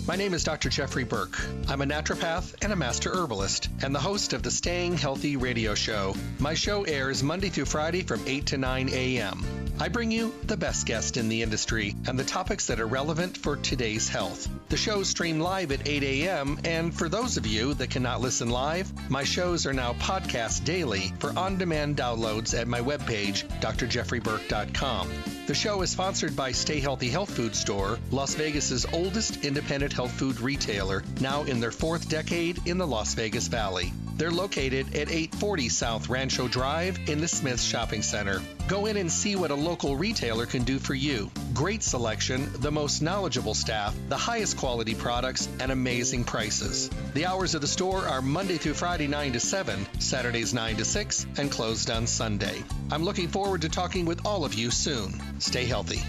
My name is Dr. Jeffrey Burke. I'm a naturopath and a master herbalist and the host of the Staying Healthy radio show. My show airs Monday through Friday from 8 to 9 a.m. I bring you the best guest in the industry and the topics that are relevant for today's health. The shows stream live at 8 a.m. and for those of you that cannot listen live, my shows are now podcast daily for on-demand downloads at my webpage, drjeffreyburke.com. The show is sponsored by Stay Healthy Health Food Store, Las Vegas's oldest independent health food retailer, now in their fourth decade in the Las Vegas Valley. They're located at 840 South Rancho Drive in the Smith Shopping Center. Go in and see what a local retailer can do for you. Great selection, the most knowledgeable staff, the highest quality products, and amazing prices. The hours of the store are Monday through Friday 9 to 7, Saturdays 9 to 6, and closed on Sunday. I'm looking forward to talking with all of you soon. Stay healthy.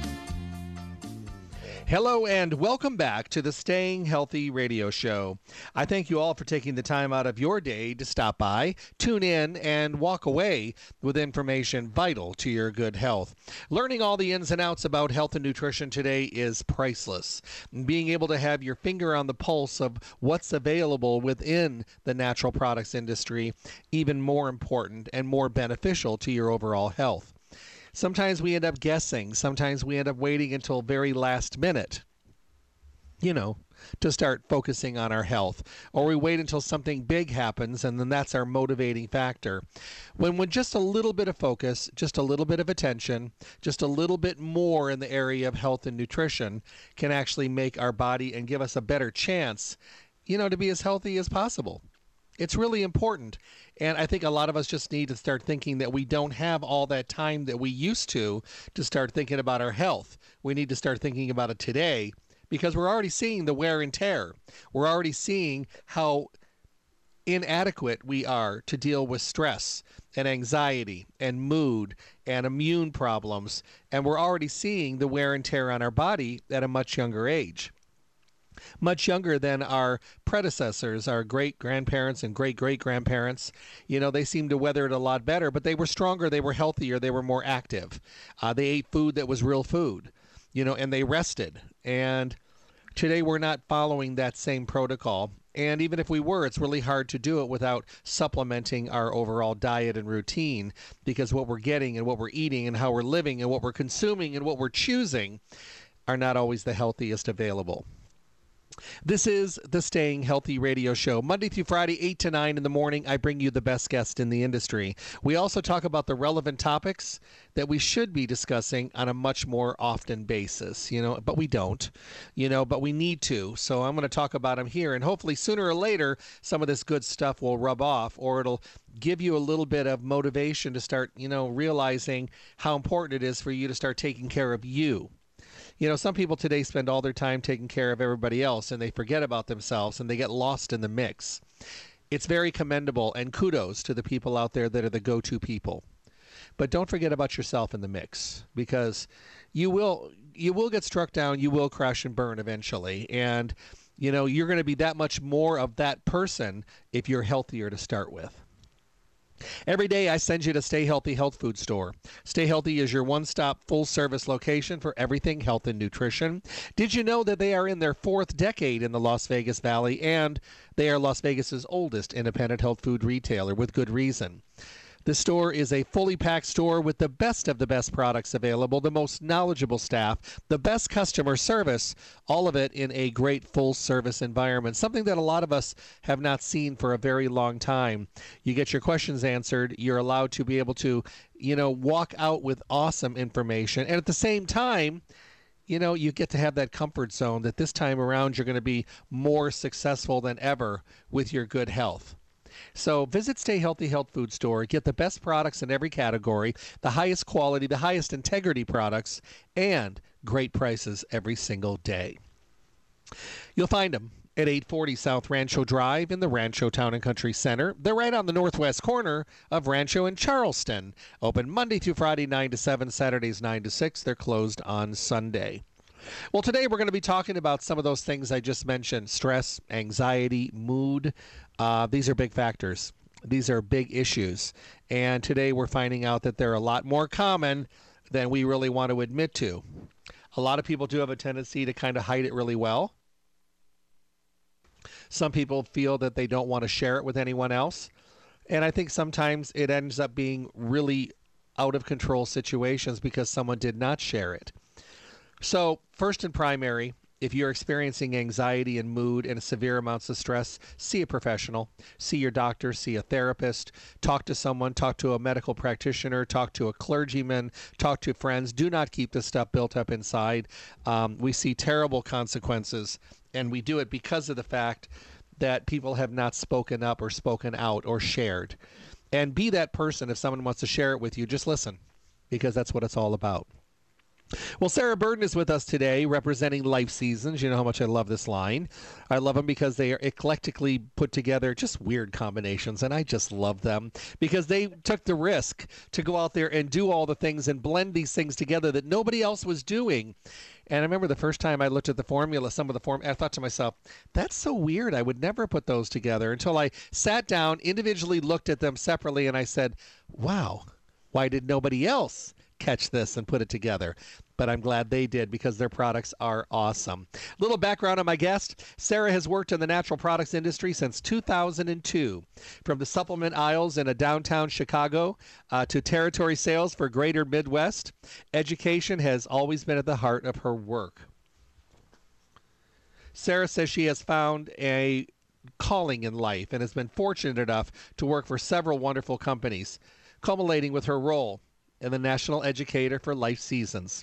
Hello and welcome back to the Staying Healthy radio show. I thank you all for taking the time out of your day to stop by, tune in, and walk away with information vital to your good health. Learning all the ins and outs about health and nutrition today is priceless. Being able to have your finger on the pulse of what's available within the natural products industry, even more important and more beneficial to your overall health. Sometimes we end up guessing. Sometimes we end up waiting until very last minute, to start focusing on our health. Or we wait until something big happens, and then that's our motivating factor. When with just a little bit of focus, just a little bit of attention, just a little bit more in the area of health and nutrition can actually make our body and give us a better chance, to be as healthy as possible. It's really important, and I think a lot of us just need to start thinking that we don't have all that time that we used to start thinking about our health. We need to start thinking about it today because we're already seeing the wear and tear. We're already seeing how inadequate we are to deal with stress and anxiety and mood and immune problems, and we're already seeing the wear and tear on our body at a much younger age. Much younger than our predecessors, our great-grandparents and great-great-grandparents. They seemed to weather it a lot better, but they were stronger, they were healthier, they were more active. They ate food that was real food, and they rested. And today we're not following that same protocol. And even if we were, it's really hard to do it without supplementing our overall diet and routine, because what we're getting and what we're eating and how we're living and what we're consuming and what we're choosing are not always the healthiest available. This is the Staying Healthy radio show. Monday through Friday, 8 to 9 in the morning, I bring you the best guest in the industry. We also talk about the relevant topics that we should be discussing on a much more often basis, but we don't, but we need to. So I'm going to talk about them here, and hopefully sooner or later, some of this good stuff will rub off, or it'll give you a little bit of motivation to start, realizing how important it is for you to start taking care of you. Some people today spend all their time taking care of everybody else, and they forget about themselves, and they get lost in the mix. It's very commendable, and kudos to the people out there that are the go-to people. But don't forget about yourself in the mix, because you will get struck down, you will crash and burn eventually, and you're going to be that much more of that person if you're healthier to start with. Every day I send you to Stay Healthy Health Food Store. Stay Healthy is your one-stop full-service location for everything health and nutrition. Did you know that they are in their fourth decade in the Las Vegas Valley, and they are Las Vegas's oldest independent health food retailer with good reason? The store is a fully packed store with the best of the best products available, the most knowledgeable staff, the best customer service, all of it in a great full-service environment, something that a lot of us have not seen for a very long time. You get your questions answered. You're allowed to be able to, walk out with awesome information. And at the same time, you get to have that comfort zone that this time around you're going to be more successful than ever with your good health. So visit Stay Healthy Health Food Store. Get the best products in every category, the highest quality, the highest integrity products, and great prices every single day. You'll find them at 840 South Rancho Drive in the Rancho Town and Country Center. They're right on the northwest corner of Rancho and Charleston. Open Monday through Friday 9 to 7, Saturdays 9 to 6. They're closed on Sunday. Well, today we're going to be talking about some of those things I just mentioned: stress, anxiety, mood. These are big factors. These are big issues. And today we're finding out that they're a lot more common than we really want to admit to. A lot of people do have a tendency to kind of hide it really well. Some people feel that they don't want to share it with anyone else. And I think sometimes it ends up being really out of control situations because someone did not share it. So, first and primary, if you're experiencing anxiety and mood and severe amounts of stress, see a professional, see your doctor, see a therapist, talk to someone, talk to a medical practitioner, talk to a clergyman, talk to friends. Do not keep this stuff built up inside. We see terrible consequences, and we do it because of the fact that people have not spoken up or spoken out or shared. And be that person. If someone wants to share it with you, just listen, because that's what it's all about. Well, Sarah Burden is with us today representing Life Seasons. You know how much I love this line. I love them because they are eclectically put together, just weird combinations, and I just love them because they took the risk to go out there and do all the things and blend these things together that nobody else was doing. And I remember the first time I looked at the formula, some of the I thought to myself, that's so weird. I would never put those together, until I sat down, individually looked at them separately, and I said, wow, why did nobody else catch this and put it together? But I'm glad they did, because their products are awesome. Little background on my guest. Sarah has worked in the natural products industry since 2002. From the supplement aisles in a downtown Chicago to territory sales for greater Midwest, education has always been at the heart of her work. Sarah says she has found a calling in life and has been fortunate enough to work for several wonderful companies, culminating with her role in the National Educator for Life Seasons.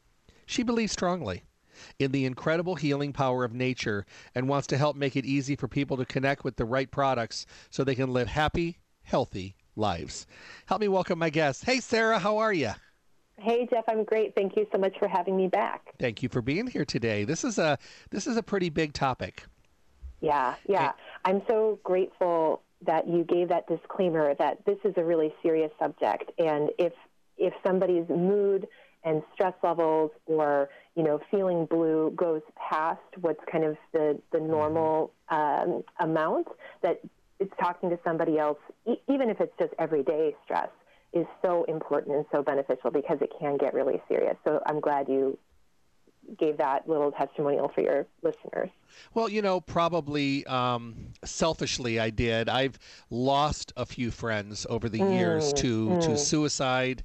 She believes strongly in the incredible healing power of nature and wants to help make it easy for people to connect with the right products so they can live happy, healthy lives. Help me welcome my guest. Hey, Sarah, how are you? Hey, Jeff, I'm great. Thank you so much for having me back. Thank you for being here today. This is a pretty big topic. Yeah. I'm so grateful that you gave that disclaimer that this is a really serious subject. And if somebody's mood and stress levels or, feeling blue goes past what's kind of the normal amount, that it's talking to somebody else, even if it's just everyday stress, is so important and so beneficial, because it can get really serious. So I'm glad you gave that little testimonial for your listeners. Well, probably selfishly I did. I've lost a few friends over the years to suicide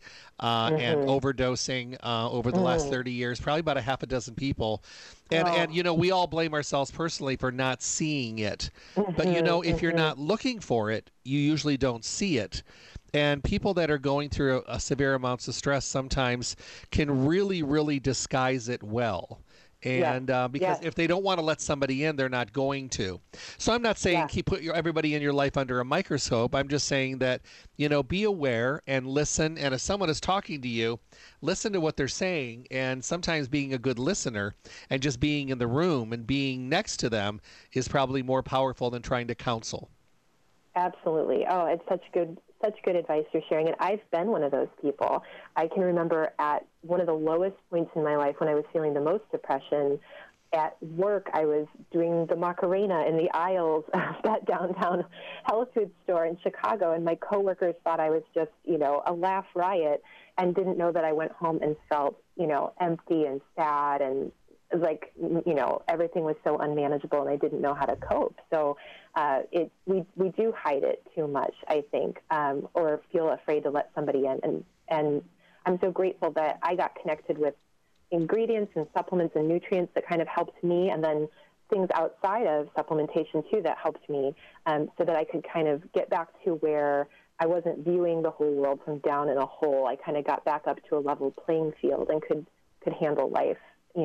and overdosing over the last 30 years, probably about a half a dozen people. And we all blame ourselves personally for not seeing it. But, if you're not looking for it, you usually don't see it. And people that are going through a severe amounts of stress sometimes can really, really disguise it well. And because if they don't want to let somebody in, they're not going to. So I'm not saying put everybody in your life under a microscope. I'm just saying that, be aware and listen. And if someone is talking to you, listen to what they're saying. And sometimes being a good listener and just being in the room and being next to them is probably more powerful than trying to counsel. Absolutely. Oh, it's such good advice you're sharing. And I've been one of those people. I can remember at one of the lowest points in my life when I was feeling the most depression. At work, I was doing the Macarena in the aisles of that downtown health food store in Chicago, and my coworkers thought I was just, a laugh riot, and didn't know that I went home and felt, empty and sad, and like, everything was so unmanageable, and I didn't know how to cope. So we do hide it too much, I think, or feel afraid to let somebody in. And I'm so grateful that I got connected with ingredients and supplements and nutrients that kind of helped me, and then things outside of supplementation too that helped me, so that I could kind of get back to where I wasn't viewing the whole world from down in a hole. I kind of got back up to a level playing field and could handle life,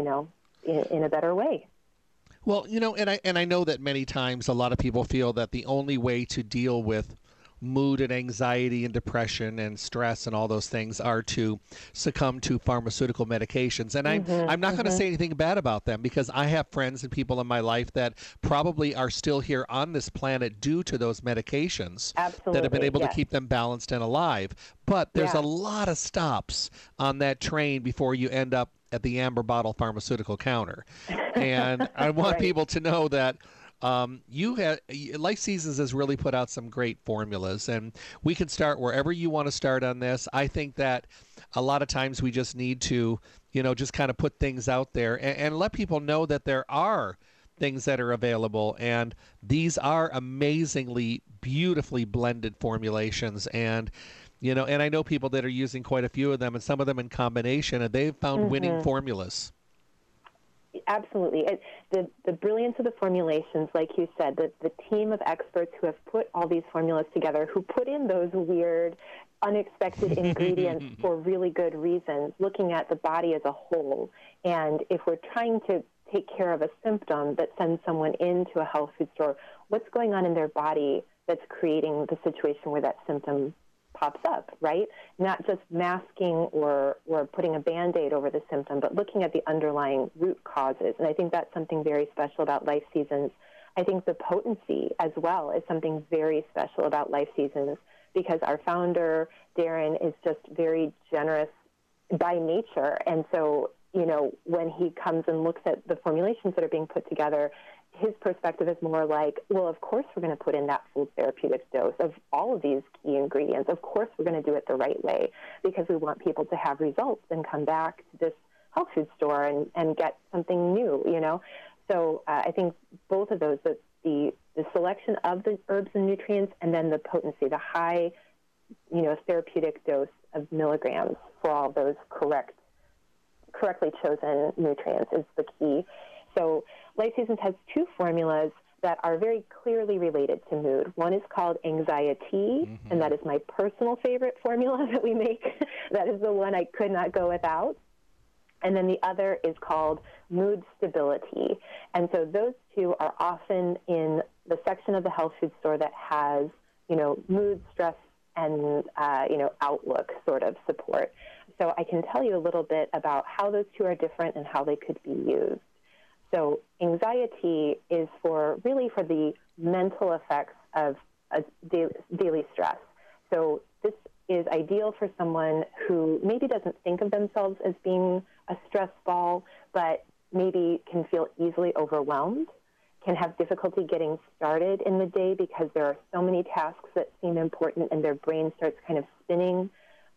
in a better way. Well, and I know that many times a lot of people feel that the only way to deal with mood and anxiety and depression and stress and all those things are to succumb to pharmaceutical medications. And I'm not going to say anything bad about them, because I have friends and people in my life that probably are still here on this planet due to those medications. Absolutely, that have been able to keep them balanced and alive. But there's a lot of stops on that train before you end up at the amber bottle pharmaceutical counter. And I want people to know that Life Seasons has really put out some great formulas, and we can start wherever you want to start on this. I think that a lot of times we just need to, just kind of put things out there and let people know that there are things that are available. And these are amazingly, beautifully blended formulations. And and I know people that are using quite a few of them, and some of them in combination, and they've found winning formulas. Absolutely. The brilliance of the formulations, like you said, the team of experts who have put all these formulas together, who put in those weird, unexpected ingredients for really good reasons, looking at the body as a whole. And if we're trying to take care of a symptom that sends someone into a health food store, what's going on in their body that's creating the situation where that symptom pops up, right? Not just masking or putting a Band-Aid over the symptom, but looking at the underlying root causes. And I think that's something very special about Life Seasons. I think the potency as well is something very special about Life Seasons, because our founder, Darren, is just very generous by nature. And so, when he comes and looks at the formulations that are being put together, his perspective is more like, well, of course we're going to put in that full therapeutic dose of all of these key ingredients. Of course we're going to do it the right way, because we want people to have results and come back to this health food store and get something new, So I think both of those, the selection of the herbs and nutrients, and then the potency, the high, therapeutic dose of milligrams for all those correctly chosen nutrients is the key. So Life Seasons has two formulas that are very clearly related to mood. One is called Anxiety, and that is my personal favorite formula that we make. That is the one I could not go without. And then the other is called Mood Stability. And so those two are often in the section of the health food store that has, mood, stress, and, outlook sort of support. So I can tell you a little bit about how those two are different and how they could be used. So Anxiety is really for the mental effects of a daily stress. So this is ideal for someone who maybe doesn't think of themselves as being a stress ball, but maybe can feel easily overwhelmed, can have difficulty getting started in the day because there are so many tasks that seem important and their brain starts kind of spinning.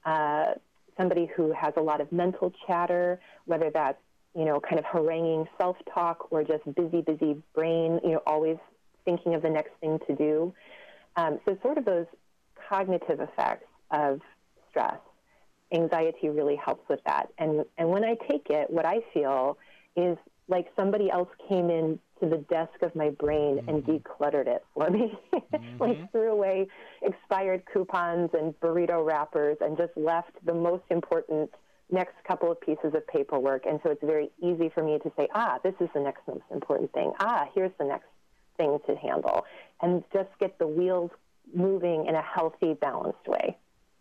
Somebody who has a lot of mental chatter, whether that's kind of haranguing self-talk or just busy brain, always thinking of the next thing to do. So sort of those cognitive effects of stress, Anxiety really helps with that. And when I take it, what I feel is like somebody else came in to the desk of my brain and decluttered it for me, like threw away expired coupons and burrito wrappers and just left the most important next couple of pieces of paperwork. And so it's very easy for me to say, this is the next most important thing. Here's the next thing to handle. And just get the wheels moving in a healthy, balanced way.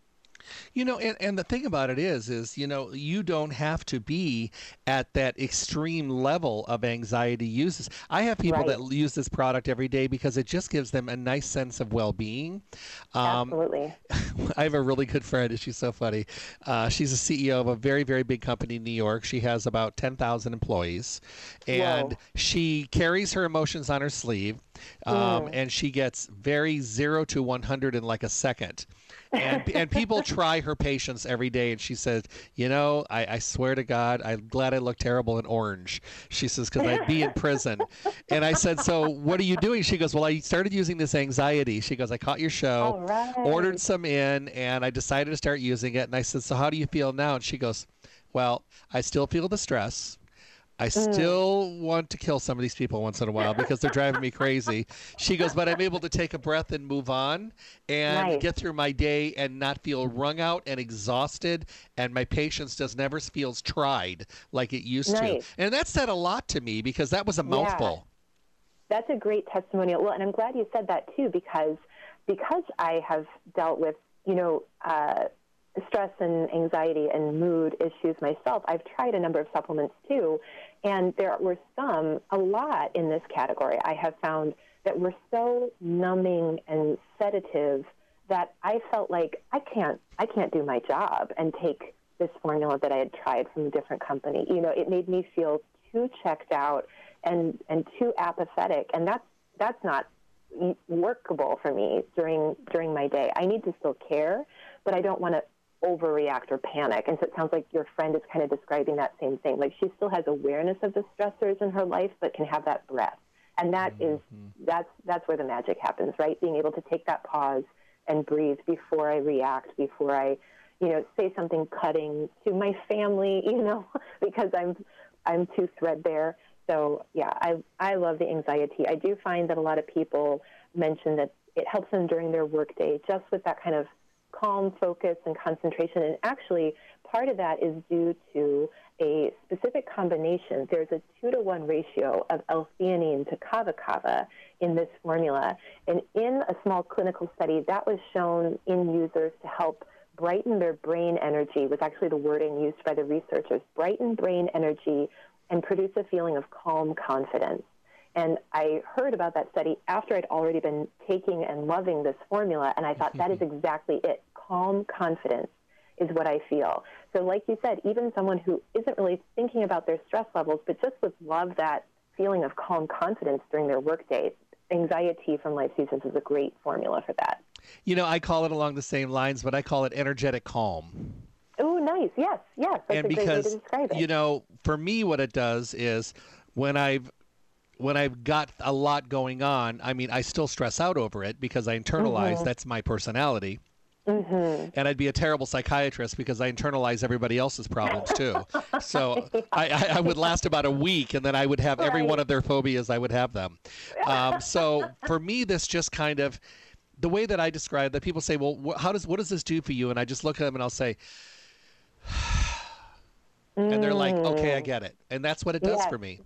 And the thing about it is, you don't have to be at that extreme level of anxiety uses. I have people that use this product every day because it just gives them a nice sense of well-being. Absolutely. I have a really good friend, and she's so funny. She's a CEO of a very, very big company in New York. She has about 10,000 employees, and she carries her emotions on her sleeve, and she gets very 0 to 100 in like a second. And people try her patience every day, and she says, I swear to God, I'm glad I look terrible in orange. She says, because I'd be in prison. And I said, so what are you doing? She goes, well, I started using this Anxiety. She goes, I caught your show, ordered some in, and I decided to start using it. And I said, so how do you feel now? And she goes, well, I still feel the stress. I still want to kill some of these people once in a while because they're driving me crazy. She goes, but I'm able to take a breath and move on and get through my day and not feel wrung out and exhausted, and my patience just never feels tried like it used to. And that said a lot to me because that was a mouthful. That's a great testimonial. Well, and I'm glad you said that too, because I have dealt with, stress and anxiety and mood issues myself. I've tried a number of supplements too, and there were a lot in this category I have found that were so numbing and sedative that I felt like I can't do my job and take this formula that I had tried from a different company. It made me feel too checked out and too apathetic, and that's not workable for me during my day. I need to still care, but I don't want to overreact or panic. And so it sounds like your friend is kind of describing that same thing. Like she still has awareness of the stressors in her life, but can have that breath And that's where the magic happens, right? Being able to take that pause and breathe before I react, before I, say something cutting to my family, because I'm too threadbare. So yeah, I love the anxiety. I do find that a lot of people mention that it helps them during their workday, just with that kind of calm focus and concentration. And actually, part of that is due to a specific combination. There's a 2-to-1 ratio of L-theanine to kava in this formula. And in a small clinical study, that was shown in users to help brighten their brain energy, was actually the wording used by the researchers, brighten brain energy and produce a feeling of calm confidence. And I heard about that study after I'd already been taking and loving this formula, and I thought that is exactly it. Calm confidence is what I feel. So like you said, even someone who isn't really thinking about their stress levels, but just would love that feeling of calm confidence during their workday, Anxiety from Life Seasons is a great formula for that. I call it along the same lines, but I call it energetic calm. Oh, nice. Yes. That's and a because, great way to describe it. For me, what it does is when I've got a lot going on, I still stress out over it because I internalize that's my personality. And I'd be a terrible psychiatrist because I internalize everybody else's problems too. So I would last about a week, and then I would have every one of their phobias, I would have them. So for me, this just kind of, the way that I describe that, people say, well, what does this do for you? And I just look at them and I'll say, and they're like, okay, I get it. And that's what it does for me.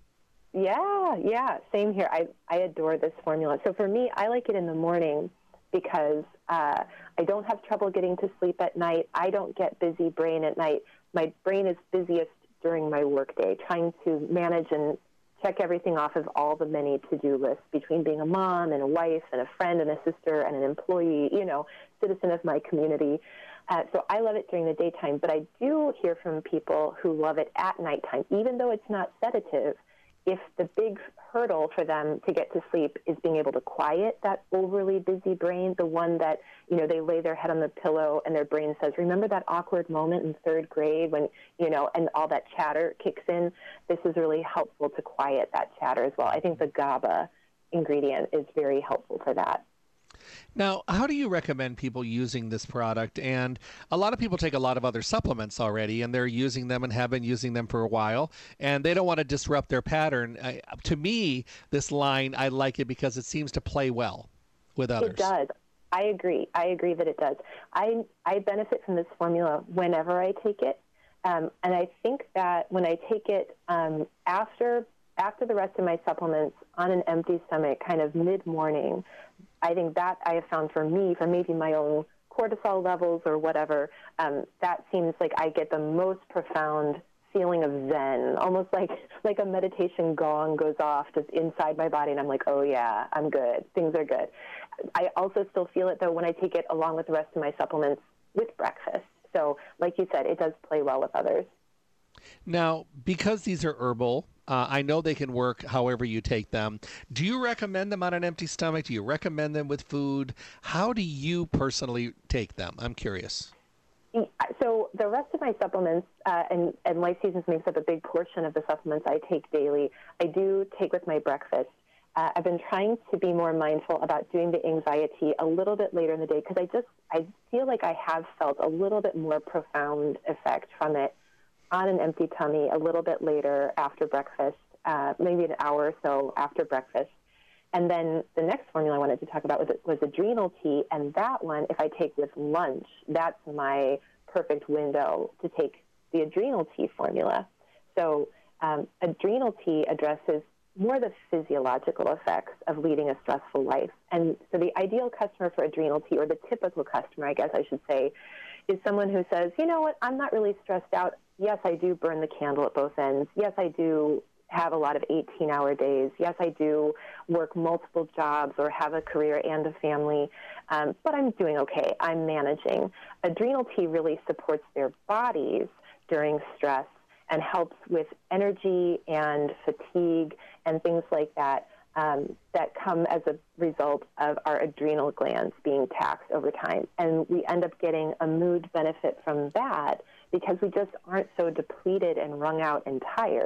Yeah. Same here. I adore this formula. So for me, I like it in the morning because I don't have trouble getting to sleep at night. I don't get busy brain at night. My brain is busiest during my workday, trying to manage and check everything off of all the many to-do lists between being a mom and a wife and a friend and a sister and an employee, citizen of my community. So I love it during the daytime, but I do hear from people who love it at nighttime, even though it's not sedative. If the big hurdle for them to get to sleep is being able to quiet that overly busy brain, the one that, they lay their head on the pillow and their brain says, remember that awkward moment in third grade when, and all that chatter kicks in? This is really helpful to quiet that chatter as well. I think the GABA ingredient is very helpful for that. Now, how do you recommend people using this product? And a lot of people take a lot of other supplements already, and they're using them and have been using them for a while, and they don't want to disrupt their pattern. To me, this line, I like it because it seems to play well with others. It does. I agree that it does. I benefit from this formula whenever I take it, and I think that when I take it after the rest of my supplements on an empty stomach, kind of mid-morning, I think that I have found for me, for maybe my own cortisol levels or whatever, that seems like I get the most profound feeling of zen, almost like a meditation gong goes off just inside my body, and I'm like, oh yeah, I'm good. Things are good. I also still feel it, though, when I take it along with the rest of my supplements with breakfast. So like you said, it does play well with others. Now, because these are herbal, I know they can work however you take them. Do you recommend them on an empty stomach? Do you recommend them with food? How do you personally take them? I'm curious. So the rest of my supplements, and Life Seasons makes up a big portion of the supplements I take daily, I do take with my breakfast. I've been trying to be more mindful about doing the anxiety a little bit later in the day because I feel like I have felt a little bit more profound effect from it on an empty tummy a little bit later after breakfast, maybe an hour or so after breakfast. And then the next formula I wanted to talk about was adrenal tea, and that one, if I take with lunch, that's my perfect window to take the adrenal tea formula. So adrenal tea addresses more the physiological effects of leading a stressful life. And so the ideal customer for adrenal tea, or the typical customer, I guess I should say, is someone who says, you know what, I'm not really stressed out. Yes, I do burn the candle at both ends. Yes, I do have a lot of 18-hour days. Yes, I do work multiple jobs or have a career and a family, but I'm doing okay. I'm managing. Adrenal tea really supports their bodies during stress and helps with energy and fatigue and things like that that come as a result of our adrenal glands being taxed over time. And we end up getting a mood benefit from that because we just aren't so depleted and wrung out and tired.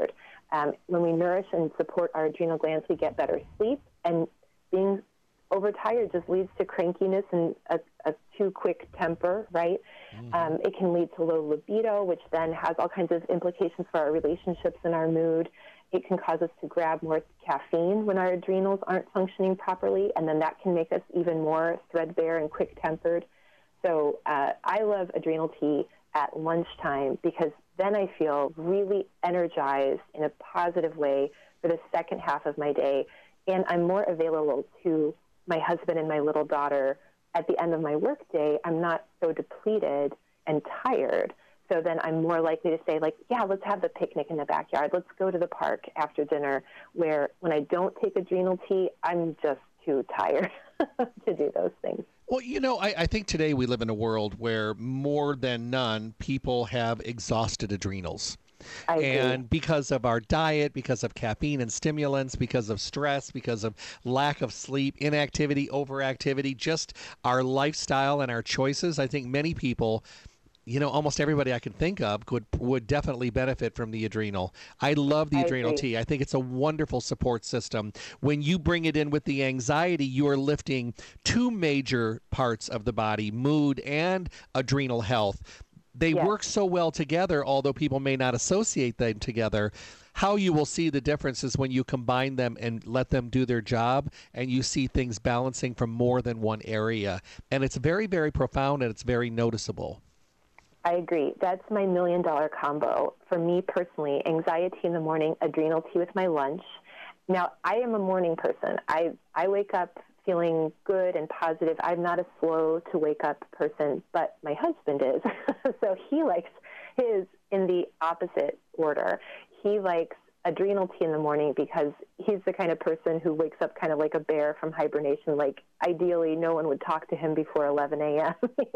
When we nourish and support our adrenal glands, we get better sleep, and being overtired just leads to crankiness and a too quick temper, right? It can lead to low libido, which then has all kinds of implications for our relationships and our mood. It can cause us to grab more caffeine when our adrenals aren't functioning properly, and then that can make us even more threadbare and quick-tempered. So I love adrenal tea at lunchtime because then I feel really energized in a positive way for the second half of my day, and I'm more available to my husband and my little daughter at the end of my workday. I'm not so depleted and tired. So then I'm more likely to say, like, yeah, let's have the picnic in the backyard. Let's go to the park after dinner, where when I don't take adrenal tea, I'm just too tired to do those things. Well, I think today we live in a world where more than none, people have exhausted adrenals. And because of our diet, because of caffeine and stimulants, because of stress, because of lack of sleep, inactivity, overactivity, just our lifestyle and our choices, I think many people, almost everybody I can think of would definitely benefit from the adrenal. I love the adrenal tea. I think it's a wonderful support system. When you bring it in with the anxiety, you are lifting two major parts of the body, mood and adrenal health. They work so well together, although people may not associate them together. How you will see the difference is when you combine them and let them do their job, and you see things balancing from more than one area. And it's very, very profound, and it's very noticeable. I agree. That's my $1 million combo. For me personally, anxiety in the morning, adrenal tea with my lunch. Now, I am a morning person. I wake up feeling good and positive. I'm not a slow to wake up person, but my husband is. So he likes his in the opposite order. He likes adrenal tea in the morning because he's the kind of person who wakes up kind of like a bear from hibernation. Like, ideally, no one would talk to him before 11 a.m.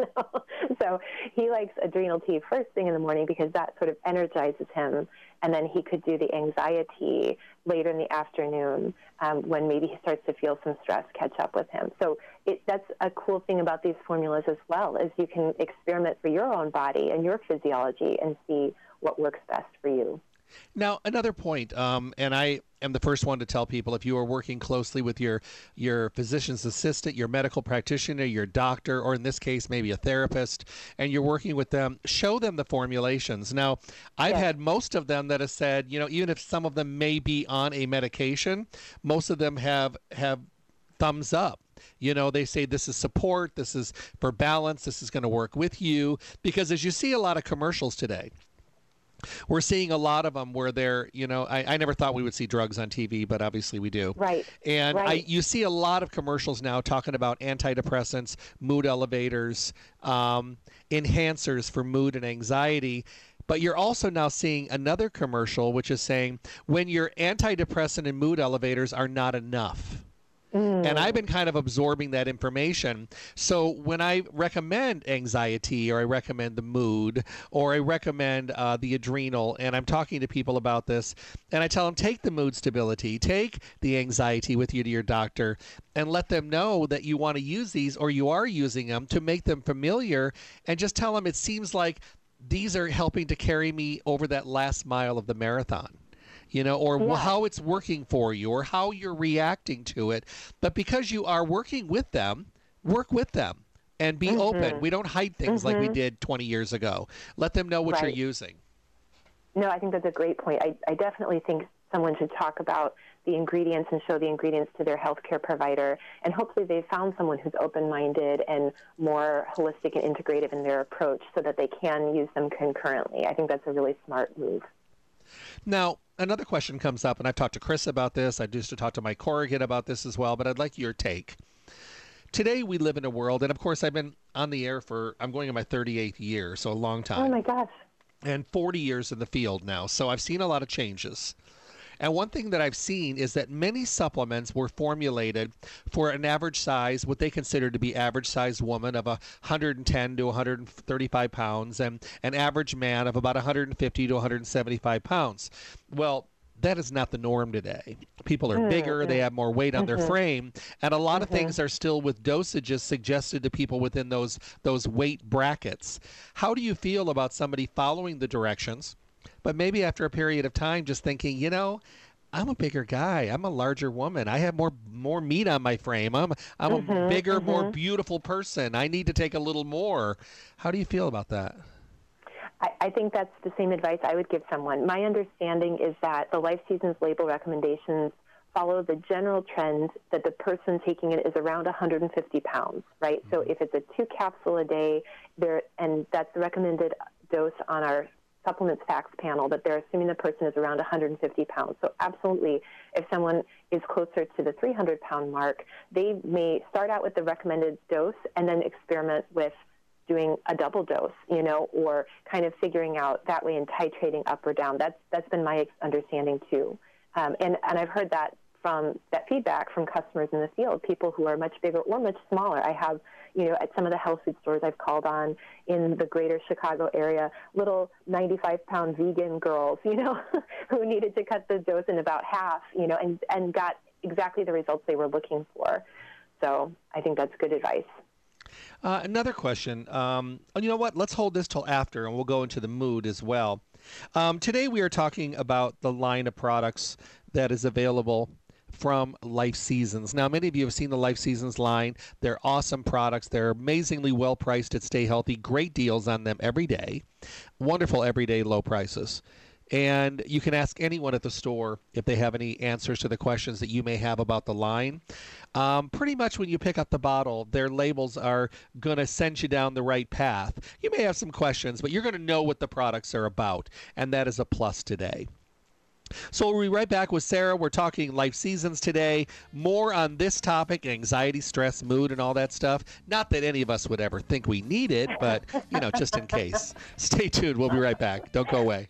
So he likes adrenal tea first thing in the morning because that sort of energizes him. And then he could do the anxiety later in the afternoon when maybe he starts to feel some stress catch up with him. So that's a cool thing about these formulas as well, is you can experiment for your own body and your physiology and see what works best for you. Now, another point, and I am the first one to tell people, if you are working closely with your physician's assistant, your medical practitioner, your doctor, or in this case, maybe a therapist, and you're working with them, show them the formulations. Now, I've had most of them that have said, even if some of them may be on a medication, most of them have thumbs up. They say this is support, this is for balance, this is going to work with you, because as you see a lot of commercials today, we're seeing a lot of them where they're, I never thought we would see drugs on TV, but obviously we do. Right. And you see a lot of commercials now talking about antidepressants, mood elevators, enhancers for mood and anxiety. But you're also now seeing another commercial which is saying when your antidepressant and mood elevators are not enough. And I've been kind of absorbing that information. So when I recommend anxiety, or I recommend the mood, or I recommend the adrenal, and I'm talking to people about this, and I tell them, take the mood stability, take the anxiety with you to your doctor, and let them know that you want to use these, or you are using them, to make them familiar, and just tell them it seems like these are helping to carry me over that last mile of the marathon. Or how it's working for you, or how you're reacting to it. But because you are working with them, work with them and be open. We don't hide things like we did 20 years ago. Let them know what you're using. No, I think that's a great point. I definitely think someone should talk about the ingredients and show the ingredients to their healthcare provider. And hopefully they found someone who's open-minded and more holistic and integrative in their approach so that they can use them concurrently. I think that's a really smart move. Now, another question comes up, and I've talked to Chris about this. I used to talk to Mike Corrigan about this as well, but I'd like your take. Today we live in a world, and of course I've been on the air I'm going in my 38th year, so a long time. Oh my gosh. And 40 years in the field now, so I've seen a lot of changes. And one thing that I've seen is that many supplements were formulated for an average size, what they consider to be average sized woman of 110 to 135 pounds, and an average man of about 150 to 175 pounds. Well, that is not the norm today. People are bigger, they have more weight on their frame, and a lot of things are still with dosages suggested to people within those weight brackets. How do you feel about somebody following the directions But maybe after a period of time, just thinking, I'm a bigger guy. I'm a larger woman. I have more meat on my frame. I'm a bigger, more beautiful person. I need to take a little more. How do you feel about that? I think that's the same advice I would give someone. My understanding is that the Life Seasons label recommendations follow the general trend that the person taking it is around 150 pounds, right? So if it's a 2 capsule a day, and that's the recommended dose on our supplements facts panel, that they're assuming the person is around 150 pounds. So absolutely, if someone is closer to the 300-pound mark, they may start out with the recommended dose and then experiment with doing a double dose, or kind of figuring out that way and titrating up or down. That's been my understanding too. And I've heard that feedback from customers in the field, people who are much bigger or much smaller. I have, at some of the health food stores I've called on in the greater Chicago area, little 95-pound vegan girls, who needed to cut the dose in about half, and got exactly the results they were looking for. So I think that's good advice. Another question. You know what? Let's hold this till after, and we'll go into the mood as well. Today we are talking about the line of products that is available from Life Seasons. Now, many of you have seen the Life Seasons line. They're awesome products. They're amazingly well priced at Stay Healthy. Great deals on them every day. Wonderful everyday low prices. And you can ask anyone at the store if they have any answers to the questions that you may have about the line. Pretty much when you pick up the bottle, their labels are going to send you down the right path. You may have some questions, but you're going to know what the products are about, and that is a plus today. So we'll be right back with Sarah. We're talking Life Seasons today. More on this topic, anxiety, stress, mood, and all that stuff. Not that any of us would ever think we need it, but, just in case. Stay tuned. We'll be right back. Don't go away.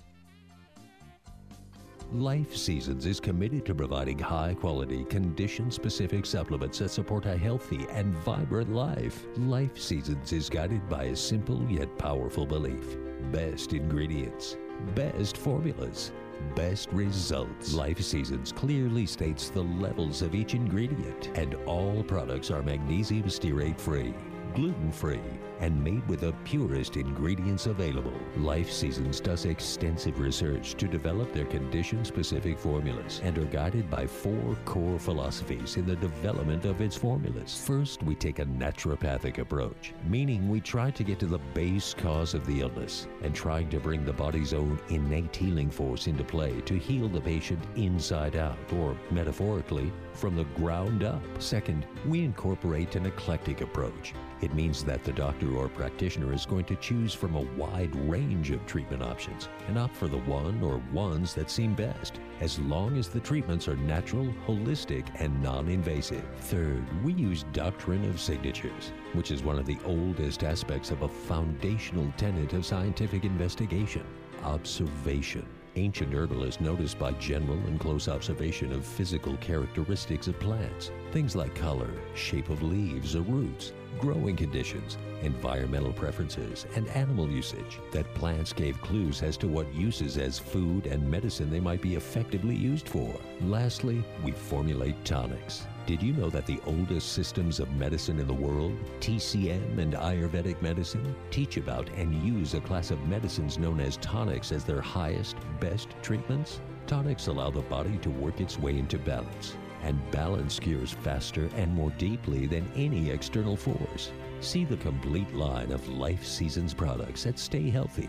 Life Seasons is committed to providing high-quality, condition-specific supplements that support a healthy and vibrant life. Life Seasons is guided by a simple yet powerful belief. Best ingredients, best formulas, best results. Life Seasons clearly states the levels of each ingredient, and all products are magnesium stearate-free, gluten-free, and made with the purest ingredients available. Life Seasons does extensive research to develop their condition-specific formulas and are guided by 4 core philosophies in the development of its formulas. First, we take a naturopathic approach, meaning we try to get to the base cause of the illness and trying to bring the body's own innate healing force into play to heal the patient inside out, or metaphorically, from the ground up. Second, we incorporate an eclectic approach. It means that the doctor or practitioner is going to choose from a wide range of treatment options and opt for the one or ones that seem best, as long as the treatments are natural, holistic, and non-invasive. Third, we use doctrine of signatures, which is one of the oldest aspects of a foundational tenet of scientific investigation: observation. Ancient herbalists noticed by general and close observation of physical characteristics of plants, things like color, shape of leaves or roots, growing conditions, environmental preferences, and animal usage, that plants gave clues as to what uses as food and medicine they might be effectively used for. Lastly, we formulate tonics. Did you know that the oldest systems of medicine in the world, TCM and Ayurvedic medicine, teach about and use a class of medicines known as tonics as their highest, best treatments? Tonics allow the body to work its way into balance, and balance cures faster and more deeply than any external force. See the complete line of Life Seasons products at Stay Healthy,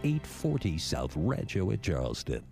840 South Rancho at Charleston.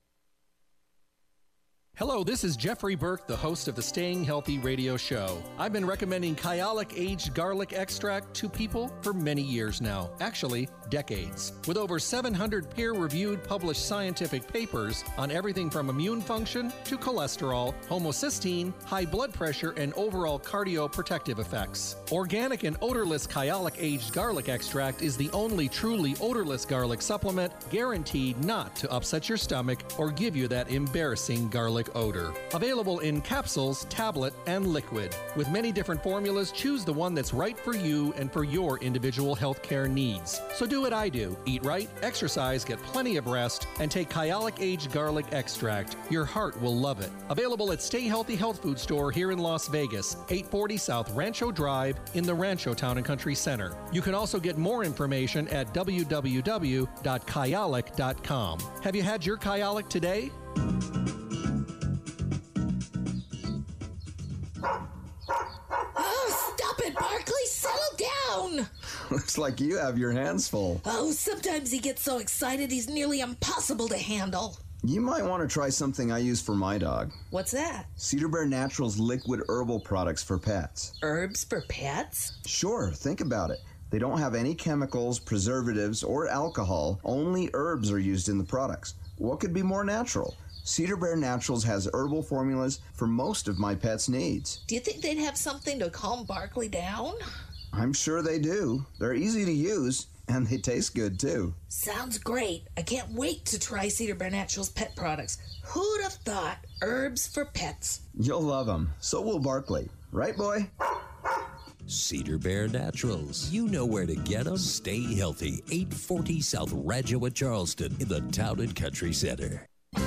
Hello, this is Jeffrey Burke, the host of the Staying Healthy radio show. I've been recommending Kyolic Aged Garlic Extract to people for many years now, actually decades. With over 700 peer-reviewed published scientific papers on everything from immune function to cholesterol, homocysteine, high blood pressure, and overall cardioprotective effects. Organic and odorless Kyolic Aged Garlic Extract is the only truly odorless garlic supplement guaranteed not to upset your stomach or give you that embarrassing garlic angelic odor. Available in capsules, tablet, and liquid. With many different formulas, choose the one that's right for you and for your individual healthcare needs. So do what I do. Eat right, exercise, get plenty of rest, and take Kyolic Aged Garlic Extract. Your heart will love it. Available at Stay Healthy Health Food Store here in Las Vegas, 840 South Rancho Drive in the Rancho Town and Country Center. You can also get more information at www.kyolic.com. Have you had your Kyolic today? Oh, stop it, Barkley! Settle down! Looks like you have your hands full. Oh, sometimes he gets so excited he's nearly impossible to handle. You might want to try something I use for my dog. What's that? Cedar Bear Naturals liquid herbal products for pets. Herbs for pets? Sure, think about it. They don't have any chemicals, preservatives, or alcohol. Only herbs are used in the products. What could be more natural? Cedar Bear Naturals has herbal formulas for most of my pets' needs. Do you think they'd have something to calm Barkley down? I'm sure they do. They're easy to use, and they taste good, too. Sounds great. I can't wait to try Cedar Bear Naturals pet products. Who'd have thought? Herbs for pets. You'll love them. So will Barkley. Right, boy? Cedar Bear Naturals. You know where to get them. Stay healthy. 840 South Rancho at Charleston in the Town and Country Center.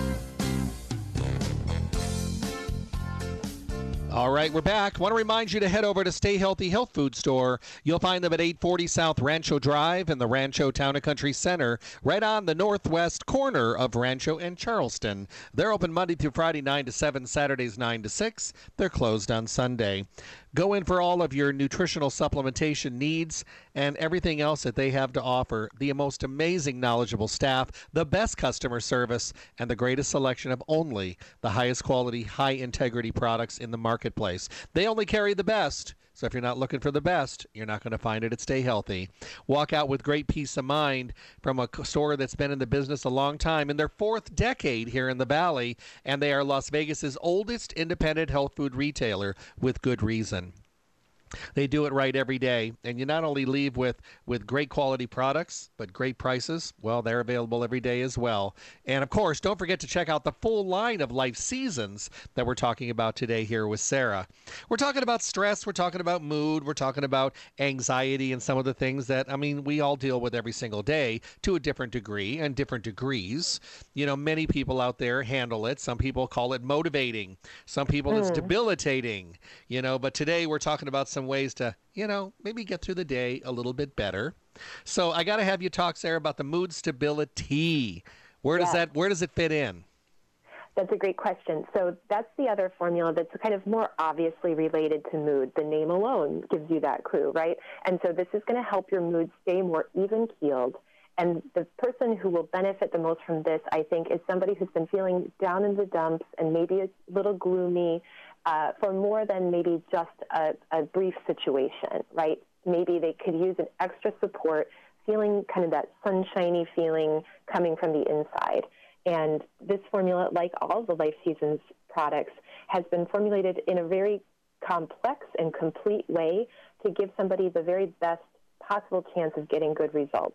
All right, we're back. Want to remind you to head over to Stay Healthy Health Food Store. You'll find them at 840 South Rancho Drive in the Rancho Town and Country Center, right on the northwest corner of Rancho and Charleston. They're open Monday through Friday, 9 to 7, Saturdays 9 to 6. They're closed on Sunday. Go in for all of your nutritional supplementation needs and everything else that they have to offer. The most amazing knowledgeable staff, the best customer service, and the greatest selection of only the highest quality, high integrity products in the marketplace. They only carry the best. So if you're not looking for the best, you're not going to find it at Stay Healthy. Walk out with great peace of mind from a store that's been in the business a long time, in their 4th decade here in the Valley, and they are Las Vegas's oldest independent health food retailer with good reason. They do it right every day, and you not only leave with great quality products, but great prices. Well, they're available every day as well. And, of course, don't forget to check out the full line of Life Seasons that we're talking about today here with Sarah. We're talking about stress. We're talking about mood. We're talking about anxiety and some of the things that, we all deal with every single day to a different degree and different degrees. You know, many people out there handle it. Some people call it motivating. Some people it's debilitating, but today we're talking about some ways to, maybe get through the day a little bit better. So I got to have you talk, Sarah, about the mood stability. Where does it fit in? That's a great question. So that's the other formula that's kind of more obviously related to mood. The name alone gives you that clue, right? And so this is going to help your mood stay more even-keeled. And the person who will benefit the most from this, I think, is somebody who's been feeling down in the dumps and maybe a little gloomy for more than maybe just a brief situation, right? Maybe they could use an extra support, feeling kind of that sunshiny feeling coming from the inside. And this formula, like all the Life Seasons products, has been formulated in a very complex and complete way to give somebody the very best possible chance of getting good results.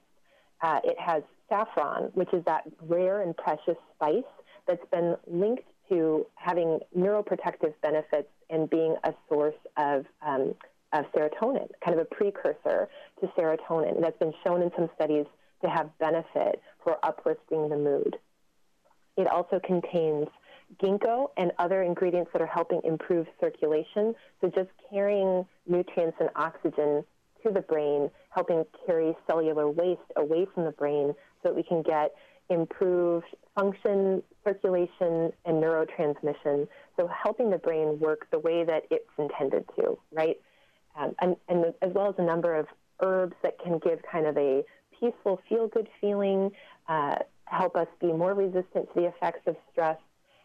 It has saffron, which is that rare and precious spice that's been linked to having neuroprotective benefits and being a source of serotonin, kind of a precursor to serotonin. And that's been shown in some studies to have benefit for uplifting the mood. It also contains ginkgo and other ingredients that are helping improve circulation. So just carrying nutrients and oxygen to the brain, helping carry cellular waste away from the brain so that we can get improved function, circulation, and neurotransmission. So helping the brain work the way that it's intended to, right? And as well as a number of herbs that can give kind of a peaceful, feel-good feeling, help us be more resistant to the effects of stress,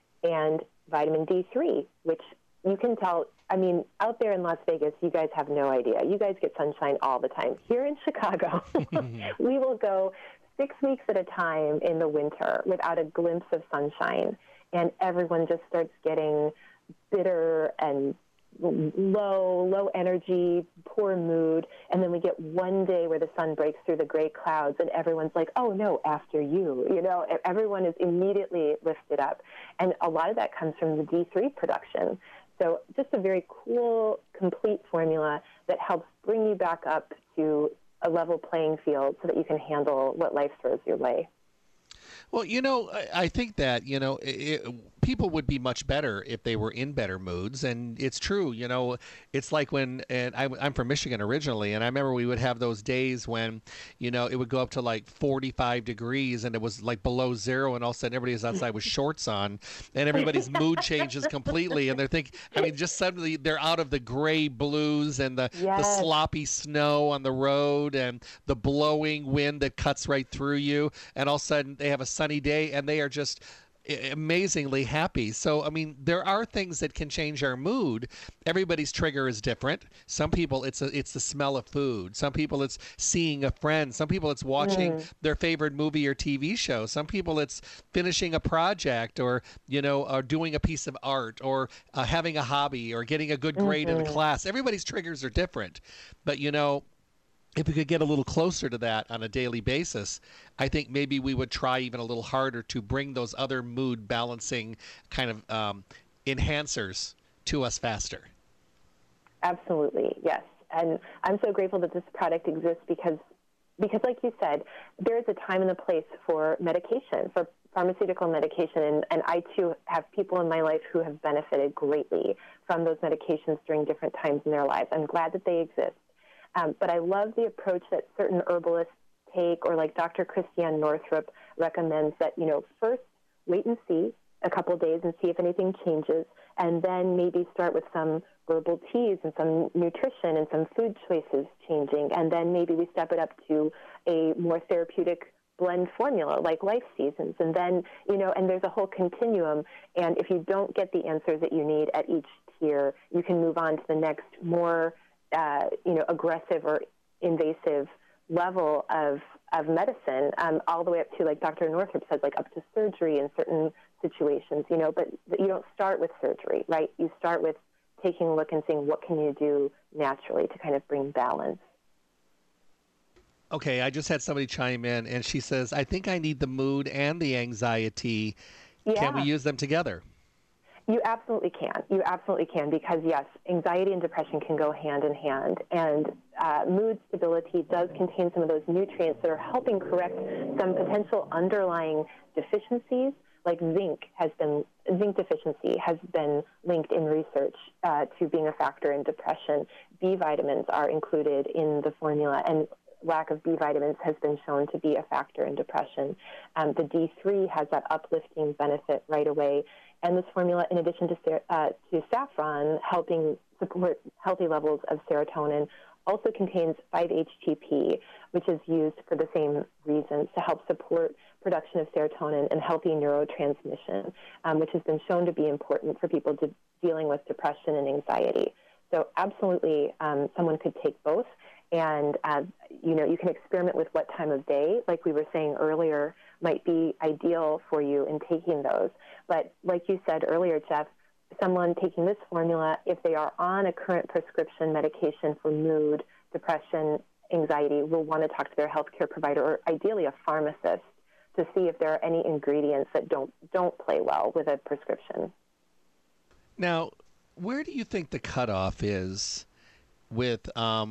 and vitamin D3, which you can tell, out there in Las Vegas, you guys have no idea. You guys get sunshine all the time. Here in Chicago, we will go 6 weeks at a time in the winter without a glimpse of sunshine, and everyone just starts getting bitter and low energy, poor mood, and then we get one day where the sun breaks through the gray clouds and everyone's like, oh no, after you, everyone is immediately lifted up. And a lot of that comes from the D3 production. So just a very cool, complete formula that helps bring you back up to a level playing field so that you can handle what life throws your way. Well, I think that, people would be much better if they were in better moods. And it's true, it's like and I'm from Michigan originally, and I remember we would have those days when, it would go up to like 45 degrees and it was like below zero, and all of a sudden everybody is outside with shorts on, and everybody's mood changes completely. And they're thinking, just suddenly they're out of the gray blues and the sloppy snow on the road and the blowing wind that cuts right through you. And all of a sudden they have a sunny day and they are just amazingly happy. So, there are things that can change our mood. Everybody's trigger is different. Some people, it's the smell of food. Some people, it's seeing a friend. Some people, it's watching their favorite movie or TV show. Some people, it's finishing a project or, or doing a piece of art or having a hobby or getting a good grade in a class. Everybody's triggers are different. But, if we could get a little closer to that on a daily basis, I think maybe we would try even a little harder to bring those other mood balancing kind of enhancers to us faster. Absolutely, yes. And I'm so grateful that this product exists because like you said, there is a time and a place for medication, for pharmaceutical medication. And I, too, have people in my life who have benefited greatly from those medications during different times in their lives. I'm glad that they exist. But I love the approach that certain herbalists take, or like Dr. Christiane Northrup recommends that, first wait and see a couple of days and see if anything changes, and then maybe start with some herbal teas and some nutrition and some food choices changing, and then maybe we step it up to a more therapeutic blend formula like Life Seasons, and then, and there's a whole continuum, and if you don't get the answers that you need at each tier, you can move on to the next more aggressive or invasive level of medicine, all the way up to, like Dr. Northrup says, like up to surgery in certain situations, but you don't start with surgery, right? You start with taking a look and seeing what can you do naturally to kind of bring balance. Okay, I just had somebody chime in, and she says, I think I need the mood and the anxiety. Yeah. Can we use them together? You absolutely can. You absolutely can, because, yes, anxiety and depression can go hand in hand. And mood stability does contain some of those nutrients that are helping correct some potential underlying deficiencies, like zinc deficiency has been linked in research to being a factor in depression. B vitamins are included in the formula, and lack of B vitamins has been shown to be a factor in depression. The D3 has that uplifting benefit right away. And this formula, in addition to saffron, helping support healthy levels of serotonin, also contains 5-HTP, which is used for the same reasons, to help support production of serotonin and healthy neurotransmission, which has been shown to be important for people dealing with depression and anxiety. So absolutely, someone could take both. And, you can experiment with what time of day, like we were saying earlier, might be ideal for you in taking those. But like you said earlier, Jeff, someone taking this formula, if they are on a current prescription medication for mood, depression, anxiety, will want to talk to their healthcare provider, or ideally a pharmacist, to see if there are any ingredients that don't play well with a prescription. Now, where do you think the cutoff is with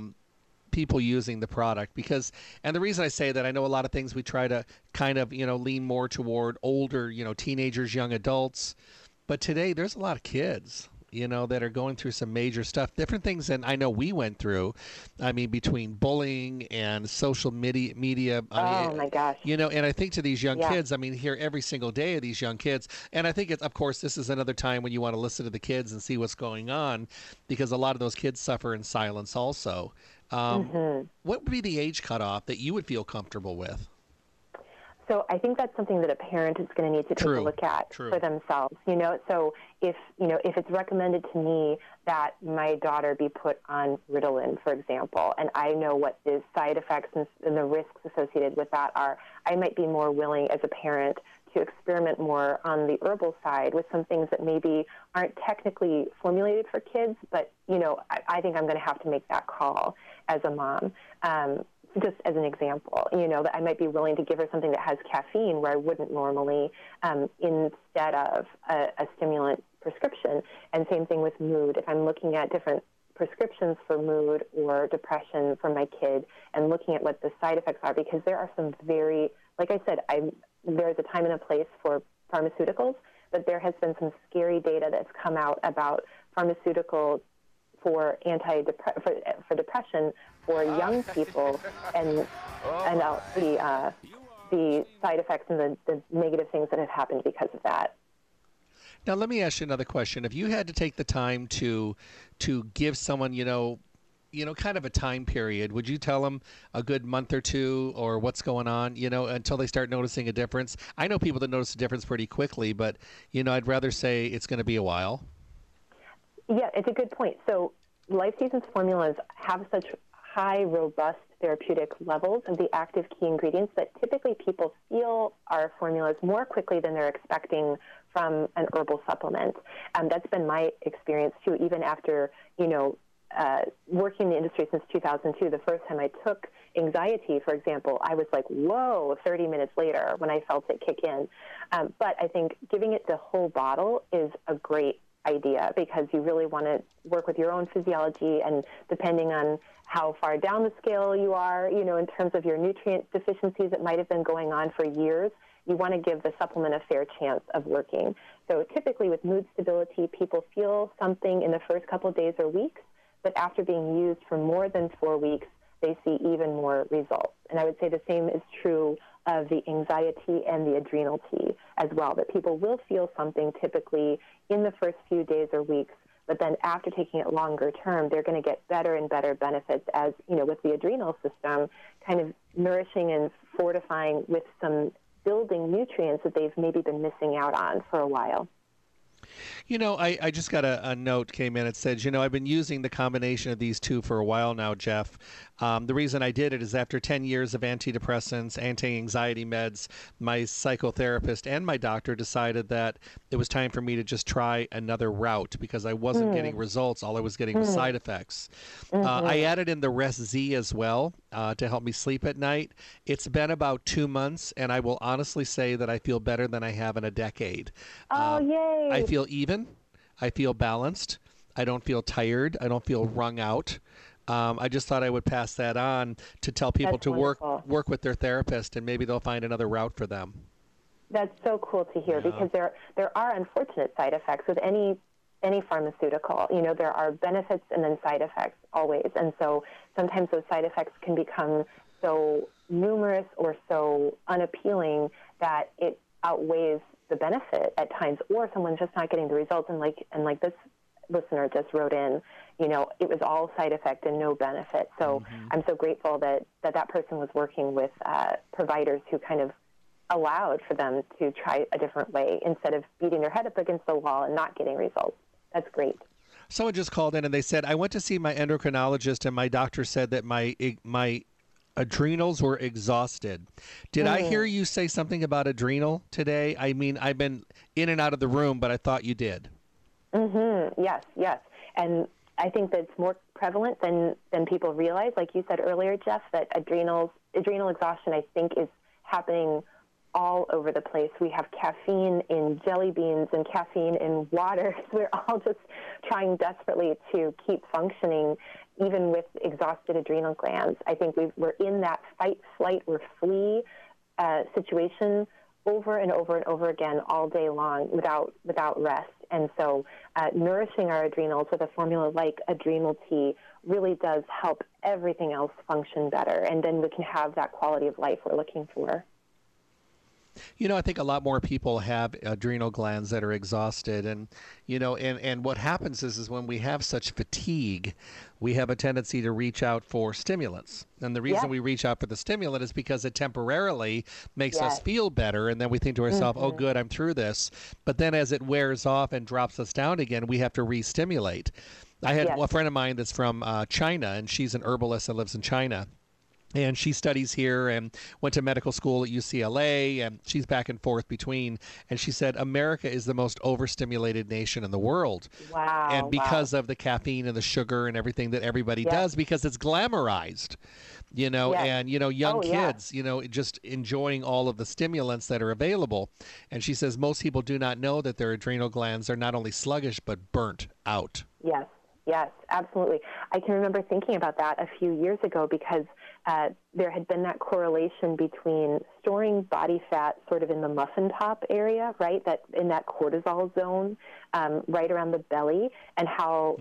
people using the product? Because, and the reason I say that, I know a lot of things we try to kind of, lean more toward older, teenagers, young adults, but today there's a lot of kids, that are going through some major stuff, different things than I know we went through. I mean, between bullying and social media. Oh my gosh. And I think to these young kids, hear every single day of these young kids. And I think of course, this is another time when you want to listen to the kids and see what's going on, because a lot of those kids suffer in silence also. What would be the age cutoff that you would feel comfortable with? So I think that's something that a parent is going to need to take a look at for themselves. So if it's recommended to me that my daughter be put on Ritalin, for example, and I know what the side effects and the risks associated with that are, I might be more willing as a parent to experiment more on the herbal side with some things that maybe aren't technically formulated for kids, but, I think I'm going to have to make that call as a mom. Just as an example, that I might be willing to give her something that has caffeine where I wouldn't normally, instead of a stimulant prescription. And same thing with mood. If I'm looking at different prescriptions for mood or depression for my kid and looking at what the side effects are, because there are some like I said, there's a time and a place for pharmaceuticals, but there has been some scary data that's come out about pharmaceuticals for depression for young people, and the side effects and the negative things that have happened because of that. Now, let me ask you another question. If you had to take the time to give someone, kind of a time period, would you tell them a good month or two or what's going on, until they start noticing a difference? I know people that notice a difference pretty quickly, but, I'd rather say it's going to be a while. Yeah, it's a good point. So Life Seasons formulas have such high, robust therapeutic levels of the active key ingredients that typically people feel our formulas more quickly than they're expecting from an herbal supplement. That's been my experience, too, even after, working in the industry since 2002. The first time I took anxiety, for example, I was like, whoa, 30 minutes later when I felt it kick in. But I think giving it the whole bottle is a great idea because you really want to work with your own physiology, and depending on how far down the scale you are, in terms of your nutrient deficiencies that might have been going on for years, you want to give the supplement a fair chance of working. So typically with mood stability, people feel something in the first couple of days or weeks, but after being used for more than 4 weeks, they see even more results. And I would say the same is true of the anxiety and the adrenal T as well, that people will feel something typically in the first few days or weeks, but then after taking it longer term, they're going to get better and better benefits as, with the adrenal system kind of nourishing and fortifying with some building nutrients that they've maybe been missing out on for a while. I just got a note came in. It says, I've been using the combination of these two for a while now, Jeff. The reason I did it is after 10 years of antidepressants, anti-anxiety meds, my psychotherapist and my doctor decided that it was time for me to just try another route because I wasn't getting results. All I was getting was side effects. I added in the Rest Z as well to help me sleep at night. It's been about 2 months, and I will honestly say that I feel better than I have in a decade. Yay! I feel even. I feel balanced. I don't feel tired. I don't feel wrung out. I just thought I would pass that on to tell people That's to wonderful. work with their therapist, and maybe they'll find another route for them. That's so cool to hear because there are unfortunate side effects with any pharmaceutical. There are benefits and then side effects always. And so sometimes those side effects can become so numerous or so unappealing that it outweighs the benefit at times, or someone's just not getting the results. And like this listener just wrote in, it was all side effect and no benefit. So I'm so grateful that person was working with providers who kind of allowed for them to try a different way instead of beating their head up against the wall and not getting results. That's great. Someone just called in and they said, I went to see my endocrinologist and my doctor said that my adrenals were exhausted. Did I hear you say something about adrenal today? I mean, I've been in and out of the room, but I thought you did. Yes. And I think that it's more prevalent than people realize. Like you said earlier, Jeff, that adrenal exhaustion, I think, is happening all over the place. We have caffeine in jelly beans and caffeine in water. We're all just trying desperately to keep functioning, even with exhausted adrenal glands. I think we're in that fight, flight, or flee situation over and over and over again all day long without rest. And so nourishing our adrenals with a formula like Adrenal T really does help everything else function better. And then we can have that quality of life we're looking for. I think a lot more people have adrenal glands that are exhausted. And, and what happens is when we have such fatigue, we have a tendency to reach out for stimulants. And the reason we reach out for the stimulant is because it temporarily makes us feel better. And then we think to ourselves, oh, good, I'm through this. But then as it wears off and drops us down again, we have to re-stimulate. I had a friend of mine that's from China, and she's an herbalist that lives in China. And she studies here and went to medical school at UCLA, and she's back and forth between. And she said America is the most overstimulated nation in the world. Wow. And because of the caffeine and the sugar and everything that everybody does, because it's glamorized, and, young kids, just enjoying all of the stimulants that are available. And she says most people do not know that their adrenal glands are not only sluggish, but burnt out. Yes, absolutely. I can remember thinking about that a few years ago because there had been that correlation between storing body fat sort of in the muffin top area, right, that in that cortisol zone right around the belly, and how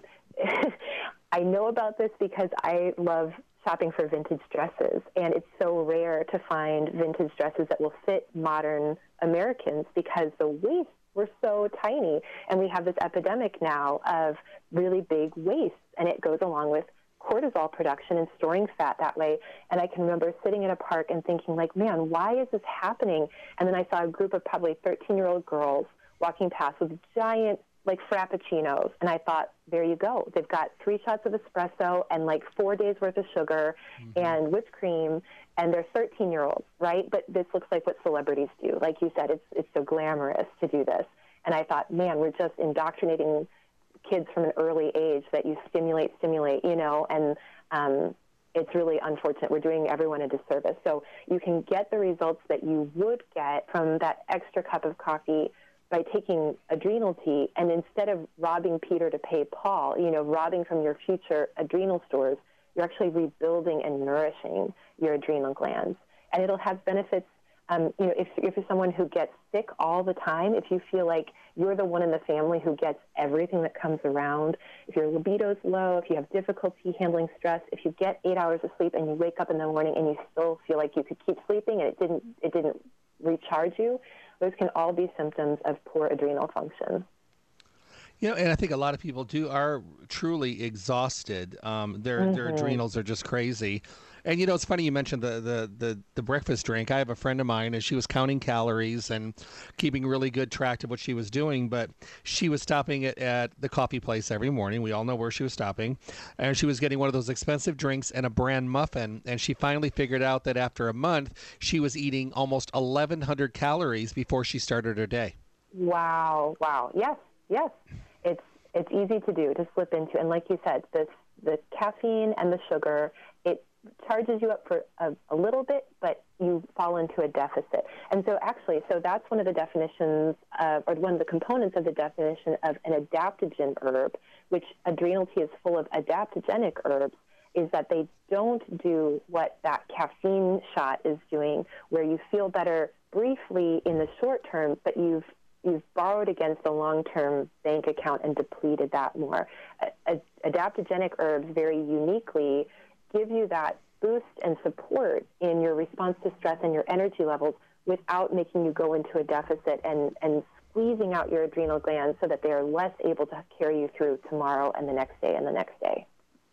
I know about this because I love shopping for vintage dresses, and it's so rare to find vintage dresses that will fit modern Americans because the waists were so tiny, and we have this epidemic now of really big waists, and it goes along with cortisol production and storing fat that way. And I can remember sitting in a park and thinking, like, man, why is this happening? And then I saw a group of probably 13-year-old girls walking past with giant, like, frappuccinos, and I thought, there you go. They've got 3 shots of espresso and, like, 4 days' worth of sugar and whipped cream, and they're 13-year-olds, right? But this looks like what celebrities do. Like you said, it's so glamorous to do this. And I thought, man, we're just indoctrinating kids from an early age that you stimulate, and it's really unfortunate. We're doing everyone a disservice. So you can get the results that you would get from that extra cup of coffee by taking adrenal tea, and instead of robbing Peter to pay Paul, robbing from your future adrenal stores, you're actually rebuilding and nourishing your adrenal glands. And it'll have benefits, if you're someone who gets sick all the time, if you feel like you're the one in the family who gets everything that comes around, if your libido's low, if you have difficulty handling stress, if you get 8 hours of sleep and you wake up in the morning and you still feel like you could keep sleeping and it didn't recharge you, those can all be symptoms of poor adrenal function. And I think a lot of people are truly exhausted. Their adrenals are just crazy. And, it's funny you mentioned the breakfast drink. I have a friend of mine, and she was counting calories and keeping really good track of what she was doing, but she was stopping at the coffee place every morning. We all know where she was stopping. And she was getting one of those expensive drinks and a bran muffin. And she finally figured out that after a month, she was eating almost 1,100 calories before she started her day. Wow. Yes. It's easy to do, to slip into. And like you said, the caffeine and the sugar, it charges you up for a little bit, but you fall into a deficit. And so that's one of the definitions or one of the components of the definition of an adaptogen herb, which adrenal tea is full of adaptogenic herbs, is that they don't do what that caffeine shot is doing, where you feel better briefly in the short term, but you've borrowed against the long-term bank account and depleted that more. Adaptogenic herbs very uniquely give you that boost and support in your response to stress and your energy levels without making you go into a deficit and squeezing out your adrenal glands so that they are less able to carry you through tomorrow and the next day and the next day.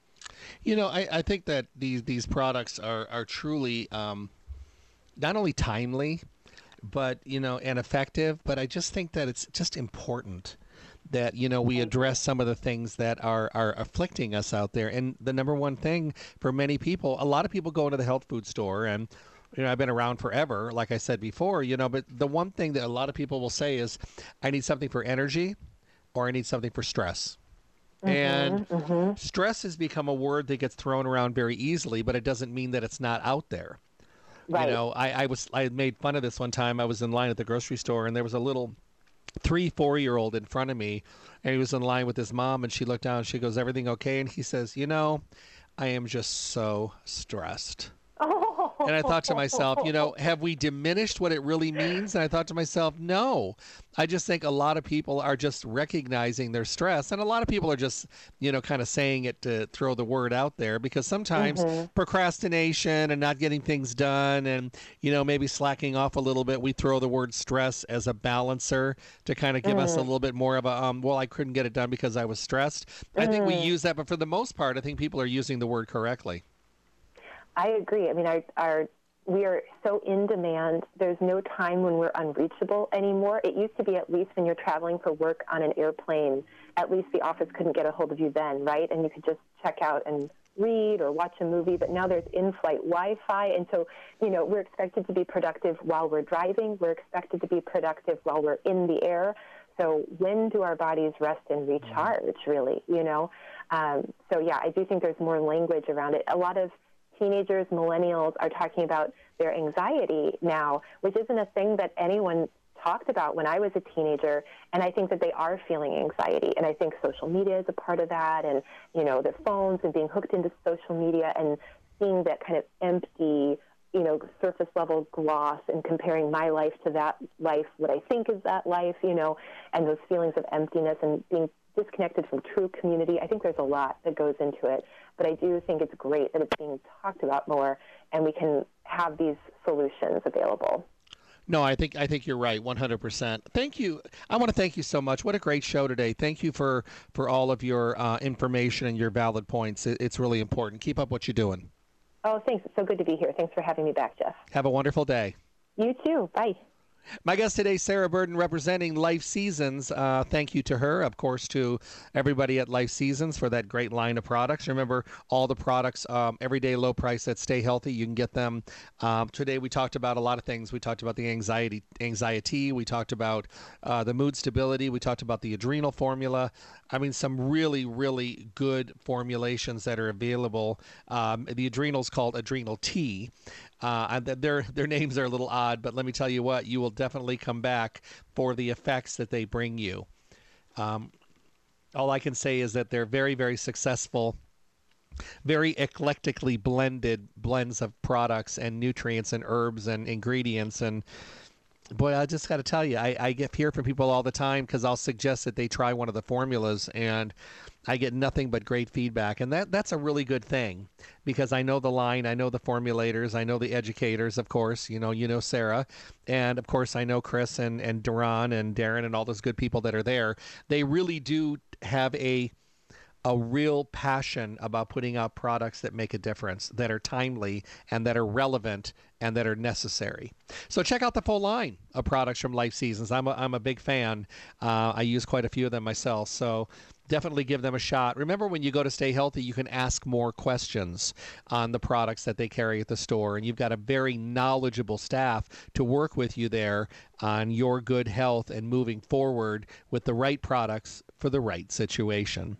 I think that these products are truly not only timely, but, and effective, but I just think that it's just important that, we address some of the things that are afflicting us out there. And the number one thing for many people, a lot of people go into the health food store, and, I've been around forever, like I said before, but the one thing that a lot of people will say is, I need something for energy or I need something for stress. And stress has become a word that gets thrown around very easily, but it doesn't mean that it's not out there. Right. I made fun of this one time. I was in line at the grocery store, and there was a little 3-4-year-old in front of me, and he was in line with his mom, and she looked down and she goes, "Everything okay?" And he says, "I am just so stressed." And I thought to myself, have we diminished what it really means? And I thought to myself, no. I just think a lot of people are just recognizing their stress. And a lot of people are just, kind of saying it to throw the word out there, because sometimes procrastination and not getting things done and, maybe slacking off a little bit, we throw the word stress as a balancer to kind of give us a little bit more of a, I couldn't get it done because I was stressed. I think we use that, but for the most part, I think people are using the word correctly. I agree. I mean, we are so in demand. There's no time when we're unreachable anymore. It used to be, at least when you're traveling for work on an airplane, at least the office couldn't get a hold of you then, right? And you could just check out and read or watch a movie, but now there's in-flight Wi-Fi. And so, we're expected to be productive while we're driving. We're expected to be productive while we're in the air. So when do our bodies rest and recharge, really, So, yeah, I do think there's more language around it. A lot of teenagers, millennials are talking about their anxiety now, which isn't a thing that anyone talked about when I was a teenager, and I think that they are feeling anxiety, and I think social media is a part of that, and, their phones and being hooked into social media and seeing that kind of empty, surface level gloss and comparing my life to that life, what I think is that life, and those feelings of emptiness and being disconnected from true community. I think there's a lot that goes into it, but I do think it's great that it's being talked about more and we can have these solutions available. No, I think you're right, 100%. Thank you. I want to thank you so much. What a great show today. Thank you for all of your information and your valid points. It's really important. Keep up what you're doing. Oh, thanks. It's so good to be here. Thanks for having me back, Jeff. Have a wonderful day. You too. Bye. My guest today, Sarah Burden, representing Life Seasons. Thank you to her, of course, to everybody at Life Seasons for that great line of products. Remember, all the products, everyday low price that stay healthy. You can get them. Today, we talked about a lot of things. We talked about the anxiety. We talked about the mood stability. We talked about the adrenal formula. I mean, some really, really good formulations that are available. The adrenal's called Adrenal T. Their names are a little odd, but let me tell you what, you will definitely come back for the effects that they bring you. All I can say is that they're very, very successful, very eclectically blended blends of products and nutrients and herbs and ingredients. And boy, I just got to tell you, I hear from people all the time because I'll suggest that they try one of the formulas, and I get nothing but great feedback. And that's a really good thing because I know the line, I know the formulators, I know the educators, of course, you know Sarah, and of course I know Chris and Duran and Darren and all those good people that are there. They really do have a real passion about putting out products that make a difference, that are timely and that are relevant and that are necessary. So check out the full line of products from Life Seasons. I'm a big fan. I use quite a few of them myself, so definitely give them a shot. Remember, when you go to Stay Healthy, you can ask more questions on the products that they carry at the store, and you've got a very knowledgeable staff to work with you there on your good health and moving forward with the right products for the right situation.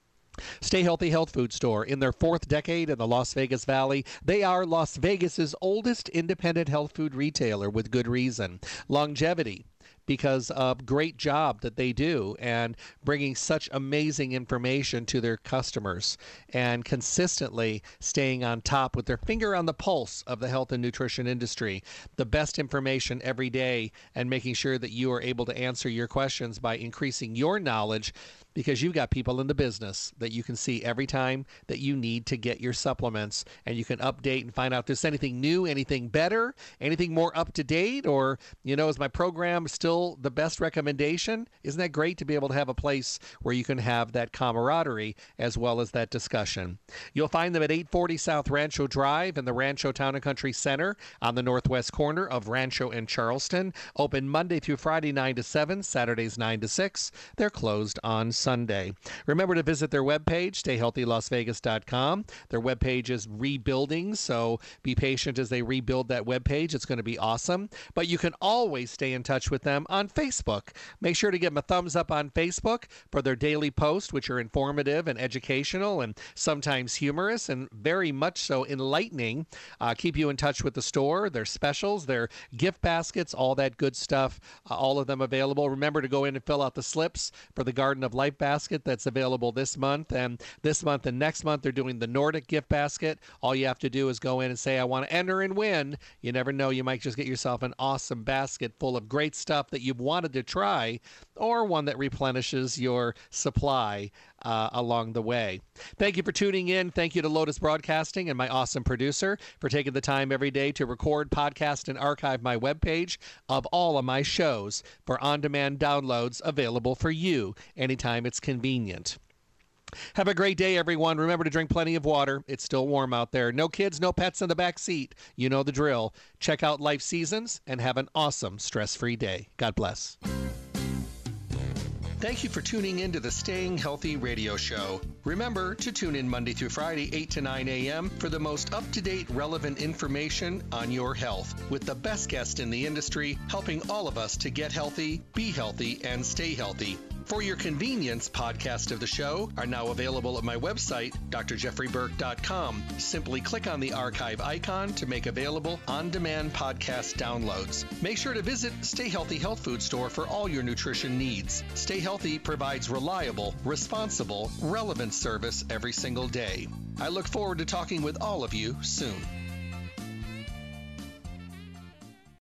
Stay Healthy Health Food Store. In their 4th decade in the Las Vegas Valley, they are Las Vegas's oldest independent health food retailer, with good reason. Longevity, because of great job that they do and bringing such amazing information to their customers and consistently staying on top with their finger on the pulse of the health and nutrition industry. The best information every day and making sure that you are able to answer your questions by increasing your knowledge, because you've got people in the business that you can see every time that you need to get your supplements, and you can update and find out if there's anything new, anything better, anything more up to date, or, is my program still the best recommendation? Isn't that great to be able to have a place where you can have that camaraderie as well as that discussion? You'll find them at 840 South Rancho Drive in the Rancho Town and Country Center on the northwest corner of Rancho and Charleston. Open Monday through Friday 9 to 7, Saturdays 9 to 6. They're closed on Sunday. Remember to visit their webpage, stayhealthylasvegas.com. Their webpage is rebuilding, so be patient as they rebuild that webpage. It's going to be awesome. But you can always stay in touch with them on Facebook. Make sure to give them a thumbs up on Facebook for their daily posts, which are informative and educational and sometimes humorous and very much so enlightening. Keep you in touch with the store, their specials, their gift baskets, all that good stuff, all of them available. Remember to go in and fill out the slips for the Garden of Life basket that's available this month. And this month and next month, they're doing the Nordic gift basket. All you have to do is go in and say, I want to enter and win. You never know. You might just get yourself an awesome basket full of great stuff that you've wanted to try, or one that replenishes your supply along the way. Thank you for tuning in. Thank you to Lotus Broadcasting and my awesome producer for taking the time every day to record, podcast, and archive my webpage of all of my shows for on-demand downloads available for you anytime it's convenient. Have a great day, everyone. Remember to drink plenty of water. It's still warm out there. No kids, no pets in the back seat. You know the drill. Check out Life Seasons and have an awesome stress-free day. God bless. Thank you for tuning in to the Staying Healthy Radio Show. Remember to tune in Monday through Friday, 8 to 9 a.m. for the most up-to-date, relevant information on your health, with the best guest in the industry helping all of us to get healthy, be healthy, and stay healthy. For your convenience, podcasts of the show are now available at my website, drjeffreyburke.com. Simply click on the archive icon to make available on-demand podcast downloads. Make sure to visit Stay Healthy Health Food Store for all your nutrition needs. Stay Healthy provides reliable, responsible, relevant service every single day. I look forward to talking with all of you soon.